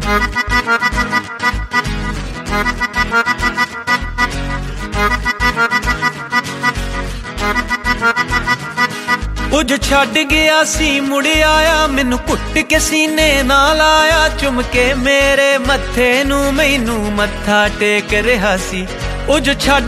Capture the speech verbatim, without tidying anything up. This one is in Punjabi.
ਕੁਝ ਛੱਡ ਗਿਆ ਸੀ ਮੁੜ ਆਇਆ, ਮੈਨੂੰ ਘੁੱਟ ਕੇ ਸੀਨੇ ਨਾਲ ਆਇਆ, ਚੁੰਮ ਕੇ ਮੇਰੇ ਮੱਥੇ ਨੂੰ ਮੈਨੂੰ ਮੱਥਾ ਟੇਕ ਰਿਹਾ ਸੀ। ਕੁਝ ਛੱਡ